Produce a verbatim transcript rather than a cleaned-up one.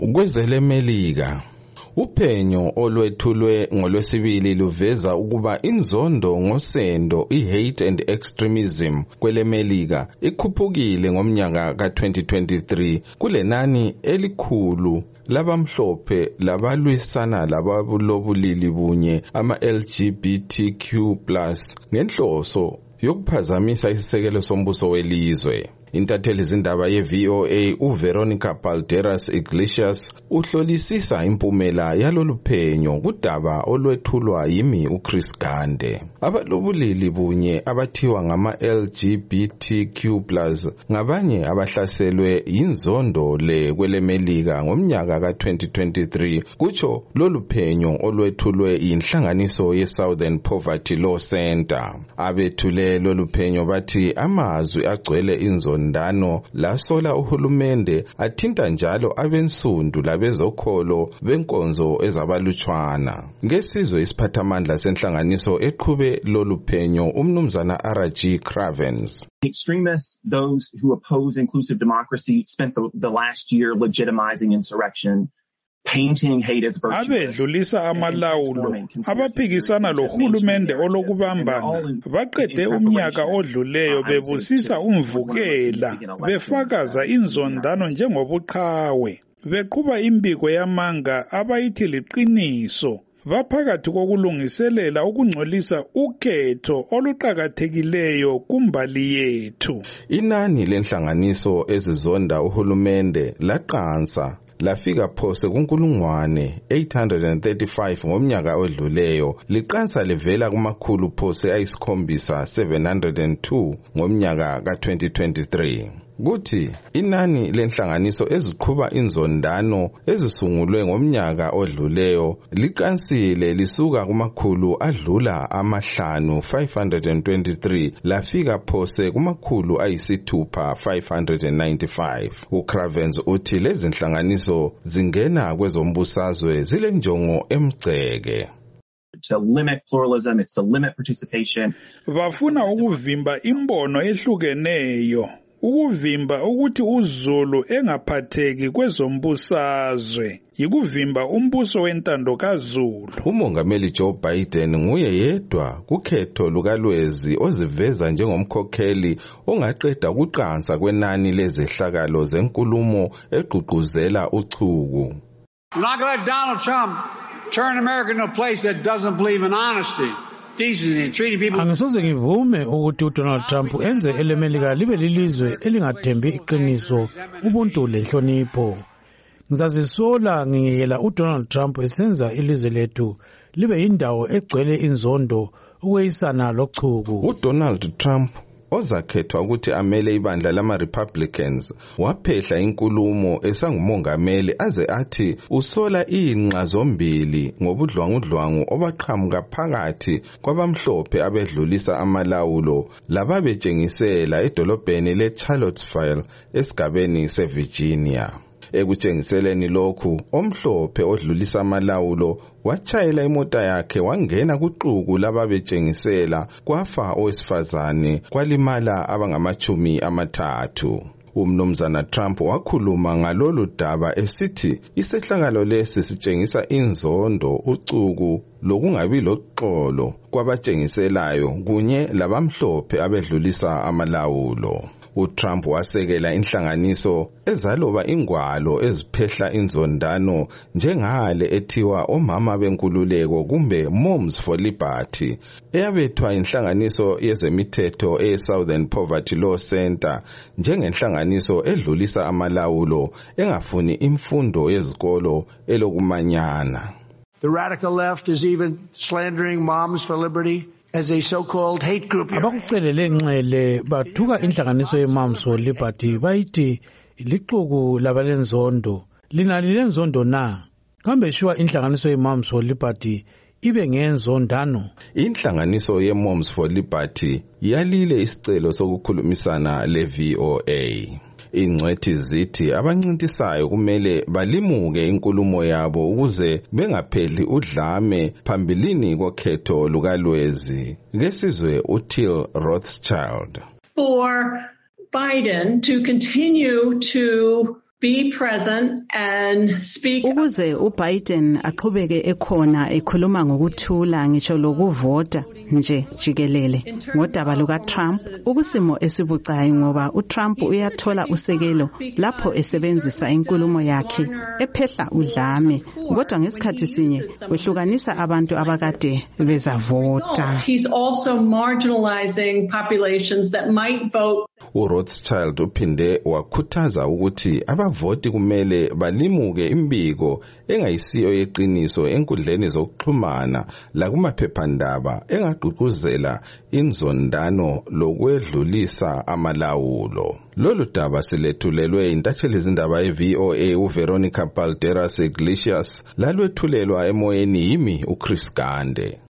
Kwezelemelika, uphenyo olwethulwe ngolwesibili luveza ukuba inzondo ngosendo i-hate and extremism kwelemelika ikhuphukile ngomnyaka ka twenty twenty-three kulenani elikhulu labamhlophe labalwisana lababulobulili bunye ama-L G B T Q plus ngenhloso yokuphazamisa isisekelo sombuso welizwe. Intatheli zindaba ye-V O A uVeronica Balderas Iglesias uhlolisisa impumela yalolu phenyo kudaba olwethulwa yimi uChris Gande. Abalobulili bunye abathiwa ngama-L G B T Q plus ngabanye abahlaselwe yinzondo le kwelemelika ngomnyaka ka twenty twenty-three kutsho lolu phenyo olwethulwe yinhlanganiso ye-Southern Poverty Law Center. Abethule lolu phenyo bathi amazwi agcwele inzondo ndano lasola uhulumende athinta njalo abensundu labezokholo benkonzo ezabalutshwana. Ngesizwe isiphathamandla senhlanganiso eqhube lolu phenyo umnumzana R G Cravens. Extremists, those who oppose inclusive democracy, spent the, the last year legitimizing insurrection, painting hate as virtue. Abedlulisa amalawulo abaphikisana lohulumende olokubambana baqede umnyaka odluleyo bebusisa umvukela befakaza inzondano njengobuqhawe beqhuba imbiko yamanga abayithi liqiniso baphakathi kokulungiselela ukungcolisa ukhetho oluqhakathekileyo kumbali yethu. Inani lenhlanganiso ezizonda uhulumende laqansa lafika phose kunkulungwane eight hundred thirty-five ngomnyaka odluleyo liqansa livela kumakhulu phose ayisikhombisa seven hundred two ngomnyaka ka twenty twenty-three. Kuthi inani lenhlanganiso eziqhuba inzondano ezisungulwe ngomnyaka odluleyo liqansile lisuka kumakhulu adlula amahlanu five hundred twenty-three lafika phose kumakhulu ayisithupha five hundred ninety-five. uCravens uthi lezi nhlanganiso zingena kwezombusazwe zile njongo emgceke. To limit pluralism, it's to limit participation. Bafuna ukuvimba imbono ehlukeneyo. Ukuvimba ukuthi uZulu engaphatheki kwezombusazwe yikuvimba umbuso wentando kaZulu. Umongameli Joe Biden nguye yedwa kukhetho lukalwezi oziveza njengomkhokheli ongaqeda ukuqansa kwenani lezehlakalo zenkulumo egqugquzela uchuku. I'm not going to let Donald Trump turn America into a place that doesn't believe in honesty. Angisoze ngivume ukuthi uDonald Trump enze elemelika libe lilizwe elingathembi iqiniso ubuntu lenhlonipho. Ngizazisola ngingekela uDonald Trump esenza ilizwe lethu libe indawo egcwele inzondo ukweyisana lochuku. uDonald Trump ozakhethwa ukuthi amele ibandla lama-Republicans waphehla inkulumo esangumongameli aze athi usola inqa zombili ngobudlwangudlwangu obaqhamuka phakathi kwabamhlophe abedlulisa amalawulo lababetshengisela edolobheni leCharlottesville esigabeni seVirginia. Ekutshengiseleni lokhu omhlophe odlulisa amalawulo wachayela imota yakhe wangena kuquku lababetshengisela kwafa owesifazane kwalimala abangamachumi amathathu. Umnumzana Trump wakhuluma ngalolu daba esithi isehlakalo lesi sitshengisa inzondo uchuku lokungabi loxolo kwabatshengiselayo kunye labamhlophe abedlulisa amalawulo. uTrump wasekela inhlanganiso ezaloba ingwalo eziphehla inzondano njengale ethiwa omama benkululeko kumbe Moms for Liberty eyabethwa inhlanganiso yezemithetho e-Southern Poverty Law Center njengenhlanganiso edlulisa amalawulo engafuni imfundo yezikolo elokumanyana. The radical left is even slandering Moms for Liberty as a so-called hate group. Abakucelele nxele bathuka inhlanganiso ye-Moms for Liberty bayithi lixuku labalenzondo. Lina lilenzondo na? Kambe shuwa inhlanganiso ye-Moms for Liberty ibe ngenzondano? Inhlanganiso ye-Moms for Liberty yalile isicelo sokukhulumisana le-V O A. Ingcwethi zithi abancintisayo kumele balimuke inkulumo yabo ukuze bengaphedli udlame phambilini kokhetho lukalwezi. Ngesizwe uTil Rothschild. For Biden to continue to be present and speak. Ukuze uBiden aqhubeke ekhona ekhuluma ngokuthula ngisho lokuvota nje jikelele ngodaba luka Trump, ukusimo esibucayi ngoba uTrump uyathola usekelo lapho esebenzisa inkulumo yakhe ephehla udlame, kodwa ngesikhathi sinye wehlukanisa abantu abakade bezavota. He's also marginalizing populations that might vote. uRothschild uphinde wakhuthaza ukuthi abavoti kumele balimuke imbiko engayisiyo yeqiniso enkundleni zokuxhumana lakumaphephandaba engagqugquzela inzondano lokwedlulisa amalawulo. Lolu daba silethulelwe intatheli izindaba ye-V O A uVeronica Balderas Iglesias lalwethulelwa emoyeni yimi uChris Gande.